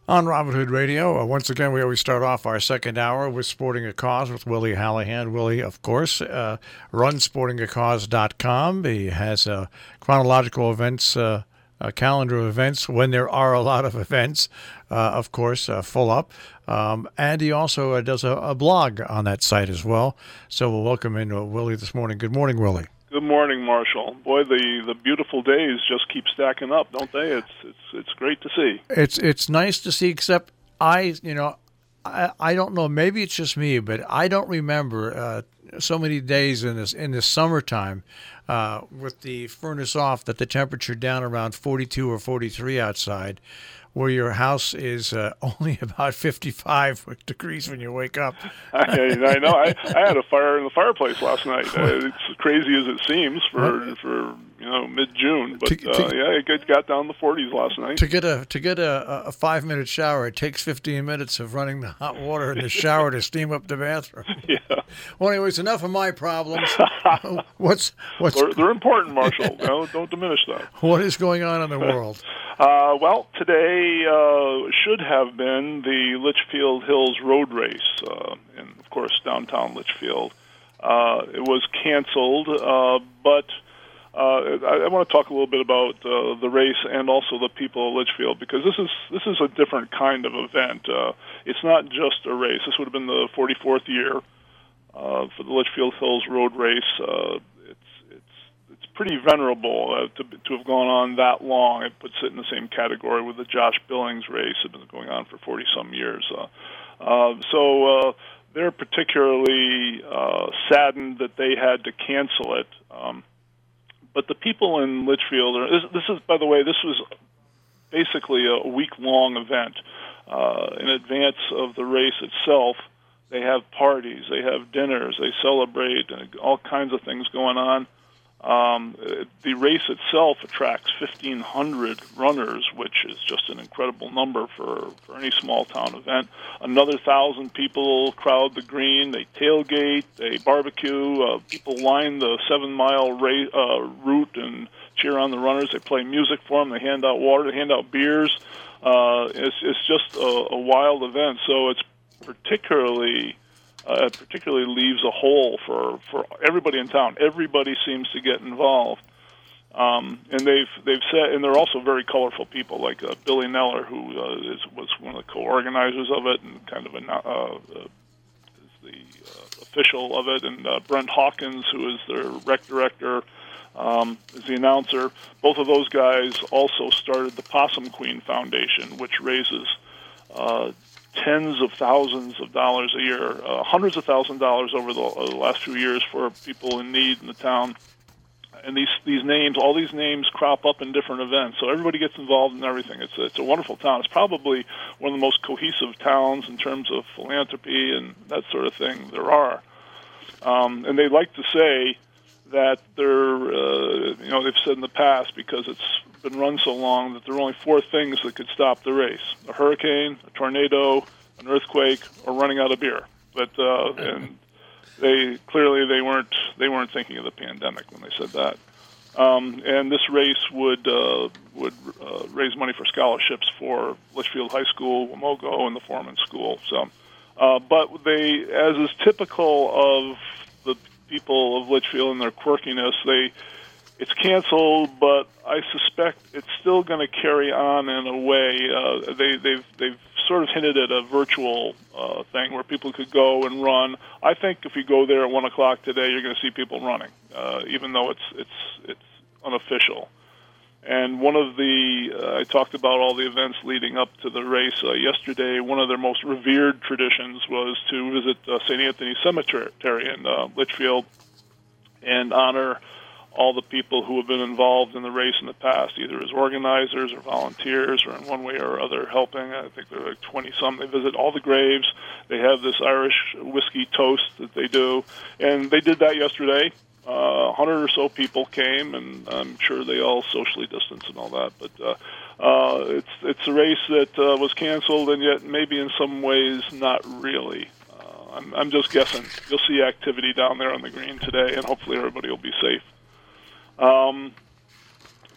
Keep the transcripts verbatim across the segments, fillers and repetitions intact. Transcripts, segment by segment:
On Robin Hood Radio, uh, once again, we always start off our second hour with Sporting a Cause with Willie Hallahan. Willie, of course, uh, runs sporting a cause dot com. He has a chronological events, uh, a calendar of events when there are a lot of events, uh, of course, uh, full up. Um, and he also uh, does a, a blog on that site as well. So we'll welcome in uh, Willie this morning. Good morning, Willie. Good morning, Marshall. Boy, the, the beautiful days just keep stacking up, don't they? It's it's it's great to see. It's it's nice to see, except I, you know, I I don't know. Maybe it's just me, but I don't remember uh, so many days in this in this summertime uh, with the furnace off that the temperature down around forty-two or forty-three outside, where your house is uh, only about fifty-five degrees when you wake up. I, I know. I, I had a fire in the fireplace last night. Uh, it's crazy as it seems for for you know mid-June, but To- to- uh, yeah, it got down to the forties last night. To get a to get a, a five minute shower, it takes fifteen minutes of running the hot water in the shower to steam up the bathroom. Yeah. Well, anyways, enough of my problems. what's what's They're, they're important, Marshall. No, don't diminish that. what is going on in the world? Uh, well, today uh, should have been the Litchfield Hills Road Race, uh, in, of course, downtown Litchfield. Uh, it was canceled, uh, but uh, I, I want to talk a little bit about uh, the race and also the people of Litchfield, because this is this is a different kind of event. Uh, it's not just a race. This would have been the forty-fourth year uh, for the Litchfield Hills Road Race. Uh, pretty venerable uh, to to have gone on that long. It puts it in the same category with the Josh Billings race. It's been going on for forty-some years. Uh, uh, so uh, they're particularly uh, saddened that they had to cancel it. Um, but the people in Litchfield, are, this, this is, by the way, this was basically a week-long event. Uh, in advance of the race itself, they have parties, they have dinners, they celebrate, and all kinds of things going on. Um, the race itself attracts fifteen hundred runners, which is just an incredible number for, for any small-town event. Another one thousand people crowd the green. They tailgate, they barbecue. Uh, people line the seven-mile ra- uh, route and cheer on the runners. They play music for them. They hand out water. They hand out beers. Uh, it's, it's just a, a wild event, so it's particularly... Uh, it particularly leaves a hole for, for everybody in town. Everybody seems to get involved, um, and they've they've said, and they're also very colorful people, like uh, Billy Neller, who uh, is was one of the co-organizers of it and kind of a, uh, uh, is the uh, official of it, and uh, Brent Hawkins, who is their rec director, um, is the announcer. Both of those guys also started the Possum Queen Foundation, which raises Uh, tens of thousands of dollars a year, uh, hundreds of thousands of dollars over the, uh, the last few years for people in need in the town. And these these names, all these names crop up in different events, so everybody gets involved in everything. It's a, it's a wonderful town. It's probably one of the most cohesive towns in terms of philanthropy and that sort of thing there are. Um, and they like to say that they're, uh, you know, they've said in the past, because it's been run so long, that there are only four things that could stop the race: a hurricane, a tornado, an earthquake, or running out of beer. But uh, and they clearly they weren't they weren't thinking of the pandemic when they said that. Um, and this race would uh, would uh, raise money for scholarships for Litchfield High School, Wamogo, and the Foreman School. So, uh, but they, as is typical of the people of Litchfield and their quirkiness, they it's canceled, but I suspect it's still going to carry on in a way. Uh, they, they've they've sort of hinted at a virtual uh, thing where people could go and run. I think if you go there at one o'clock today, you're going to see people running, uh, even though it's it's it's unofficial. And one of the uh, I talked about all the events leading up to the race uh, yesterday. One of their most revered traditions was to visit uh, Saint Anthony Cemetery in uh, Litchfield and honor all the people who have been involved in the race in the past, either as organizers or volunteers or in one way or other helping. I think there are like twenty-some. They visit all the graves. They have this Irish whiskey toast that they do. And they did that yesterday. Uh, a hundred or so people came, and I'm sure they all socially distanced and all that. But uh, uh, it's it's a race that uh, was canceled, and yet maybe in some ways not really. Uh, I'm, I'm just guessing. You'll see activity down there on the green today, and hopefully everybody will be safe. Um,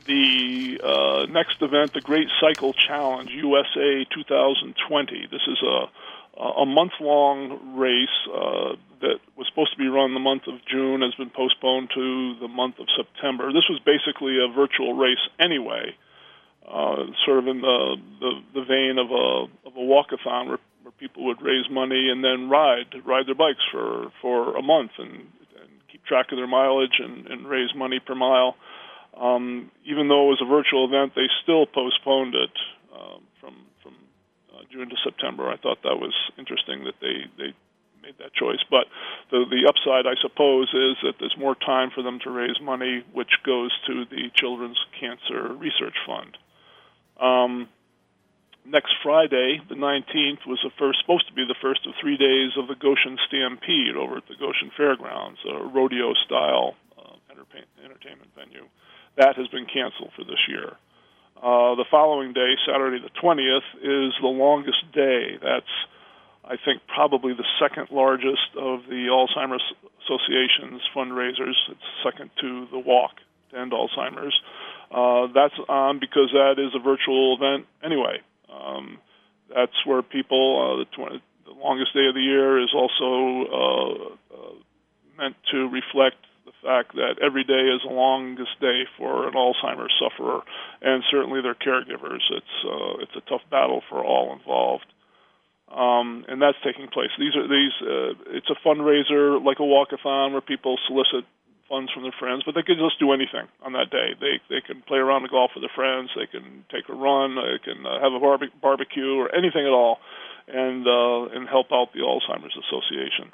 the uh, next event, the Great Cycle Challenge, U S A two thousand twenty. This is a a month-long race uh, that was supposed to be run the month of June, has been postponed to the month of September. This was basically a virtual race anyway, uh, sort of in the, the, the vein of a of a walkathon where, where people would raise money and then ride ride their bikes for, for a month and, and keep track of their mileage and, and raise money per mile. Um, even though it was a virtual event, they still postponed it um, from from uh, June to September. I thought that was interesting that they, they made that choice. But the the upside, I suppose, is that there's more time for them to raise money, which goes to the Children's Cancer Research Fund. Um, next Friday, the nineteenth, was the first supposed to be the first of three days of the Goshen Stampede over at the Goshen Fairgrounds, a rodeo-style uh, entertainment venue. That has been canceled for this year. Uh, the following day, Saturday the twentieth, is the longest day. That's, I think, probably the second largest of the Alzheimer's Association's fundraisers. It's second to the Walk to End Alzheimer's. Uh, that's on because that is a virtual event anyway. Um, that's where people, uh, the, twenty, the longest day of the year is also uh, uh, meant to reflect the fact that every day is the longest day for an Alzheimer's sufferer, and certainly their caregivers. It's uh, it's a tough battle for all involved, um, and that's taking place. These are these. Uh, it's a fundraiser like a walkathon where people solicit funds from their friends, but they can just do anything on that day. They they can play around the golf with their friends. They can take a run. They can uh, have a barbe- barbecue or anything at all, and uh, and help out the Alzheimer's Association.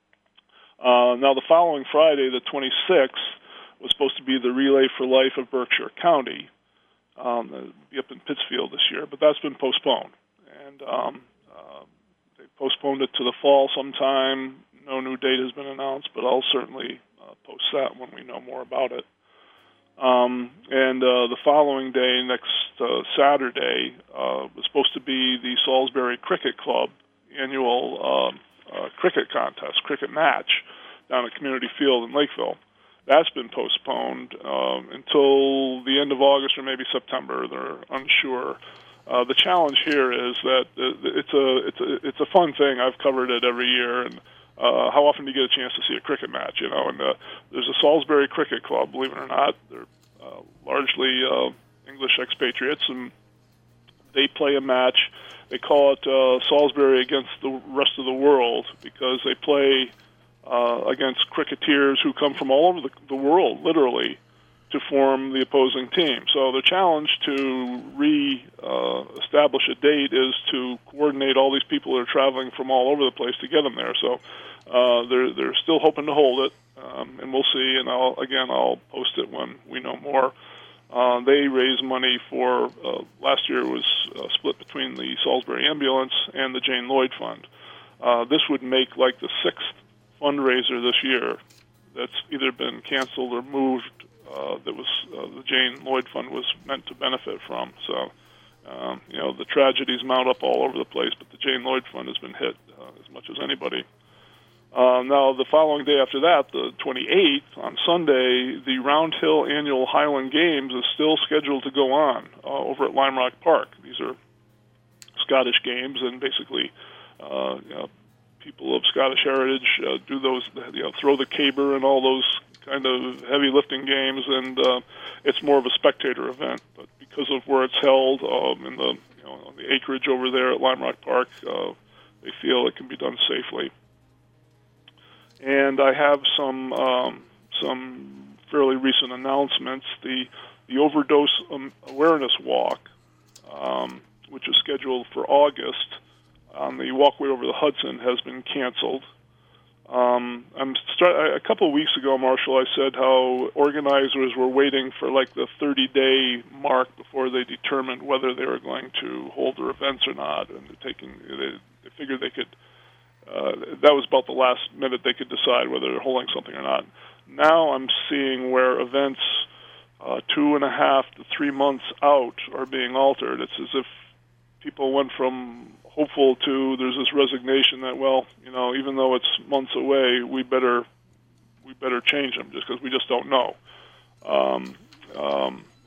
Uh, now, the following Friday, the twenty-sixth, was supposed to be the Relay for Life of Berkshire County. Um, it'll be up in Pittsfield this year, but that's been postponed. And um, uh, they postponed it to the fall sometime. No new date has been announced, but I'll certainly uh, post that when we know more about it. Um, and uh, the following day, next uh, Saturday, uh, was supposed to be the Salisbury Cricket Club annual uh, uh, cricket contest, cricket match down at Community Field in Lakeville. That's been postponed um, until the end of August or maybe September. They're unsure. Uh, the challenge here is that it's a it's a it's a fun thing. I've covered it every year, and uh, how often do you get a chance to see a cricket match? You know, and uh, there's a Salisbury Cricket Club. Believe it or not, they're uh, largely uh, English expatriates, and they play a match. They call it uh, Salisbury against the rest of the world because they play uh, against cricketers who come from all over the, the world, literally, to form the opposing team. So the challenge to re-establish uh, a date is to coordinate all these people that are traveling from all over the place to get them there. So uh, they're they're still hoping to hold it, um, and we'll see. And I'll again I'll post it when we know more. Uh, they raise money for, uh, last year was uh, split between the Salisbury Ambulance and the Jane Lloyd Fund. Uh, this would make like the sixth fundraiser this year that's either been canceled or moved uh, that was uh, the Jane Lloyd Fund was meant to benefit from. So, um, you know, the tragedies mount up all over the place, but the Jane Lloyd Fund has been hit uh, as much as anybody. Uh, now, the following day after that, the twenty-eighth, on Sunday, the Round Hill Annual Highland Games is still scheduled to go on uh, over at Lime Rock Park. These are Scottish games, and basically, uh, you know, people of Scottish heritage uh, do those, you know, throw the caber and all those kind of heavy lifting games, and uh, it's more of a spectator event. But because of where it's held um, in the, you know, on the acreage over there at Lime Rock Park, uh, they feel it can be done safely. And I have some um, some fairly recent announcements. The the overdose um, awareness walk, um, which is scheduled for August on the walkway over the Hudson, has been canceled. Um, I'm start, a couple of weeks ago, Marshall, I said how organizers were waiting for like the thirty-day mark before they determined whether they were going to hold their events or not, and they're taking they, they figured they could. Uh, that was about the last minute they could decide whether they're holding something or not. Now I'm seeing where events uh, two and a half to three months out are being altered. It's as if people went from hopeful to there's this resignation that, well, you know, even though it's months away, we better we better change them just because we just don't know. Um, um,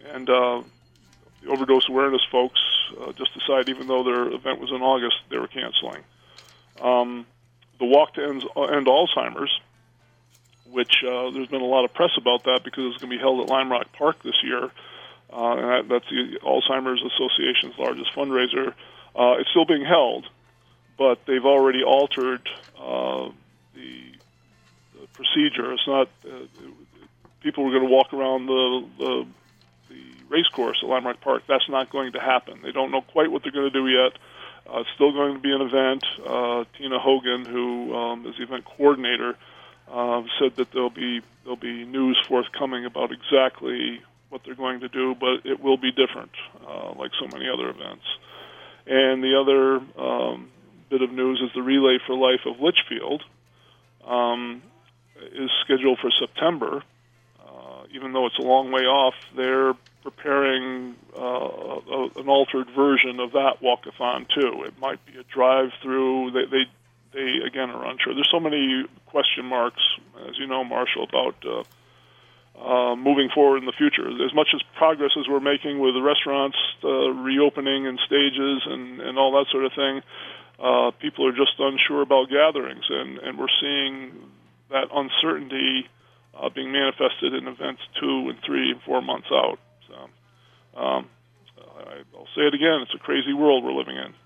and uh, the overdose awareness folks uh, just decided, even though their event was in August, they were canceling. Um, the Walk to End, End Alzheimer's, which uh, there's been a lot of press about that because it's going to be held at Lime Rock Park this year. Uh, and that, that's the Alzheimer's Association's largest fundraiser. Uh, it's still being held, but they've already altered uh, the, the procedure. It's not uh, people are going to walk around the, the the race course at Lime Rock Park. That's not going to happen. They don't know quite what they're going to do yet. Uh, it's still going to be an event. Uh, Tina Hogan, who um, is the event coordinator, uh, said that there'll be there'll be news forthcoming about exactly what they're going to do, but it will be different, uh, like so many other events. And the other um, bit of news is the Relay for Life of Litchfield um, is scheduled for September. Uh, even though it's a long way off, they're preparing uh, a, an altered version of that walkathon too. It might be a drive-through. They, they, they again are unsure. There's so many question marks, as you know, Marshall, about uh, uh, moving forward in the future. As much as progress as we're making with the restaurants uh, reopening in stages and, and all that sort of thing, uh, people are just unsure about gatherings, and, and we're seeing that uncertainty uh, being manifested in events two and three and four months out. So, um, I, I'll say it again: it's a crazy world we're living in.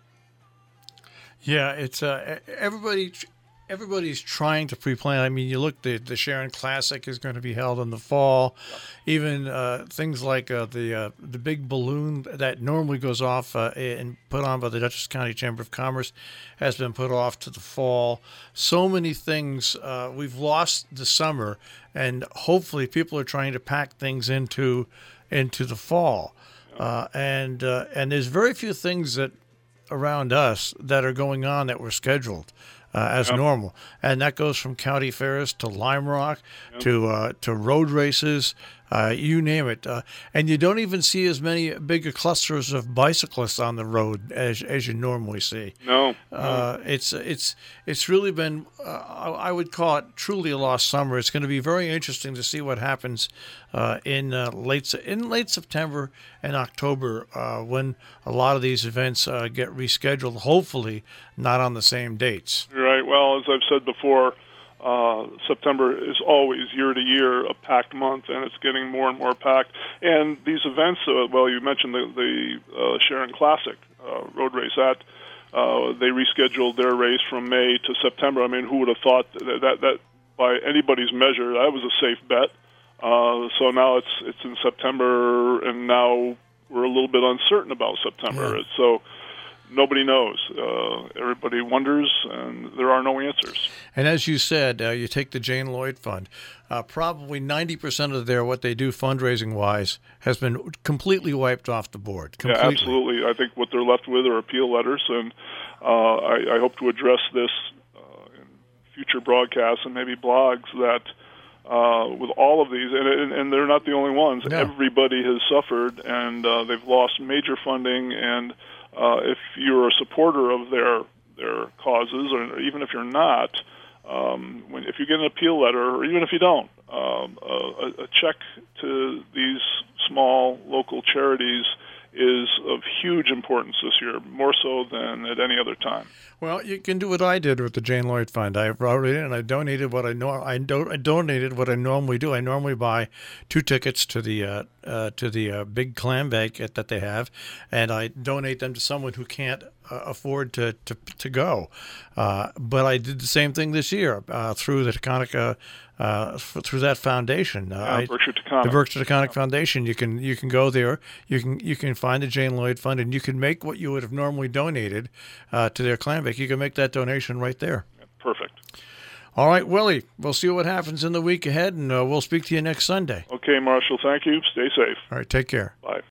Yeah, it's uh, everybody. Everybody's trying to pre-plan. I mean, you look, the the Sharon Classic is going to be held in the fall. Yeah. Even uh, things like uh, the uh, the big balloon that normally goes off uh, and put on by the Dutchess County Chamber of Commerce has been put off to the fall. So many things. Uh, we've lost the summer, and hopefully people are trying to pack things into into the fall. Yeah. Uh, and uh, and there's very few things that around us that are going on that were scheduled. Uh, as yep. normal, and that goes from county fairs to Lime Rock yep. to uh, to road races, uh, you name it. Uh, and you don't even see as many big clusters of bicyclists on the road as as you normally see. No, uh, it's it's it's really been uh, I would call it truly a lost summer. It's going to be very interesting to see what happens uh, in uh, late in late September and October uh, when a lot of these events uh, get rescheduled. Hopefully, not on the same dates. Right. Well, as I've said before, uh, September is always year to year a packed month, and it's getting more and more packed. And these events, uh, well, you mentioned the, the uh, Sharon Classic uh, road race. That uh, they rescheduled their race from May to September. I mean, who would have thought that that, that by anybody's measure that was a safe bet? Uh, so now it's it's in September, and now we're a little bit uncertain about September. Yeah. So. Nobody knows. Uh, everybody wonders, and there are no answers. And as you said, uh, you take the Jane Lloyd Fund. Uh, probably ninety percent of their what they do fundraising-wise has been completely wiped off the board. Completely. Yeah, absolutely. I think what they're left with are appeal letters, and uh, I, I hope to address this uh, in future broadcasts and maybe blogs that uh, with all of these, and, and, and they're not the only ones. No. Everybody has suffered, and uh, they've lost major funding, and Uh, if you're a supporter of their their causes, or even if you're not, um, when, if you get an appeal letter, or even if you don't, um, a, a check to these small local charities is of huge importance this year, more so than at any other time. Well, you can do what I did with the Jane Lloyd Fund. I wrote it in, and I donated what I know. I, do, I donated what I normally do. I normally buy two tickets to the uh, uh, to the uh, big clam bake that they have, and I donate them to someone who can't uh, afford to to, to go. Uh, but I did the same thing this year uh, through the Taconic. Uh, through that foundation, uh, yeah, Berkshire Taconic. the Berkshire Taconic Foundation. You can you can go there. You can you can find the Jane Lloyd Fund, and you can make what you would have normally donated uh, to their clam bake. You can make that donation right there. Perfect. All right, Willie. We'll see what happens in the week ahead, and uh, we'll speak to you next Sunday. Okay, Marshall. Thank you. Stay safe. All right. Take care. Bye.